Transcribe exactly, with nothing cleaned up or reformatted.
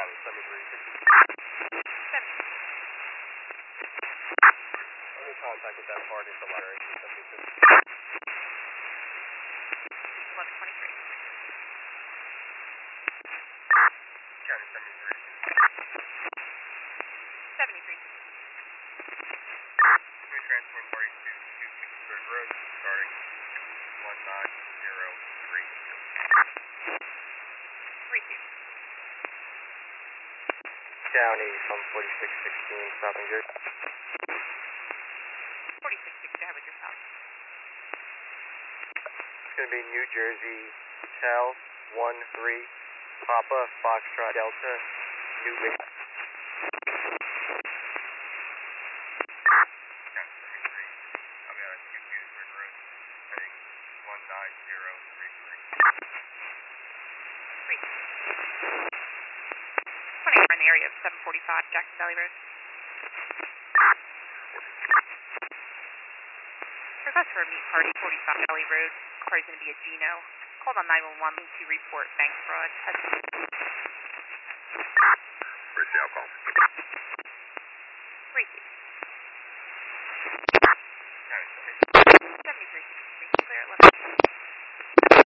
County, seventy-three sixty. Any contact with that party for letter eighteen seventy-two. eleven twenty-three. County, seventy-three. seventy-three. New transferring party to two Kingsburg Road, starting one nine zero three two. three two. County, from forty-six sixteen, stopping gear. forty-six sixty, how about yourself? It's going to be New Jersey, Tel, one three, Papa, Foxtrot, Delta, New Bay. County, seventy-three. I'll be out at two Kingsburg Road, heading one nine zero three three. three two. twenty-eight are in the area of seven forty-five Jackson Valley Road. Request for a meet party, forty-five Valley Road. Party's going to be a Gino. Called on nine one one to report bank fraud. Where's the alcohol? three two.